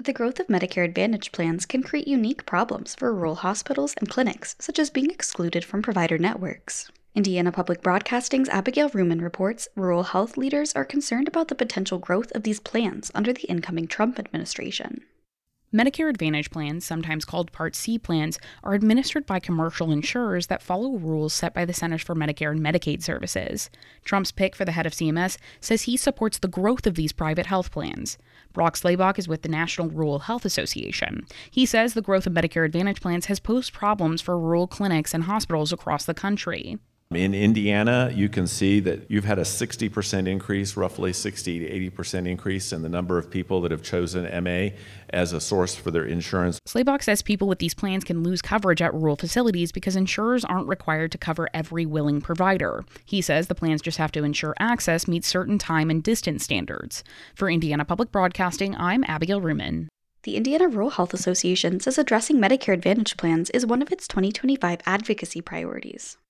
The growth of Medicare Advantage plans can create unique problems for rural hospitals and clinics, such as being excluded from provider networks. Indiana Public Broadcasting's Abigail Ruman reports rural health leaders are concerned about the potential growth of these plans under the incoming Trump administration. Medicare Advantage plans, sometimes called Part C plans, are administered by commercial insurers that follow rules set by the Centers for Medicare and Medicaid Services. Trump's pick for the head of CMS says he supports the growth of these private health plans. Brock Slaybaugh is with the National Rural Health Association. He says the growth of Medicare Advantage plans has posed problems for rural clinics and hospitals across the country. In Indiana, you can see that you've had a 60% increase, roughly 60 to 80% increase in the number of people that have chosen MA as a source for their insurance. Slaybaugh says people with these plans can lose coverage at rural facilities because insurers aren't required to cover every willing provider. He says the plans just have to ensure access meets certain time and distance standards. For Indiana Public Broadcasting, I'm Abigail Ruman. The Indiana Rural Health Association says addressing Medicare Advantage plans is one of its 2025 advocacy priorities.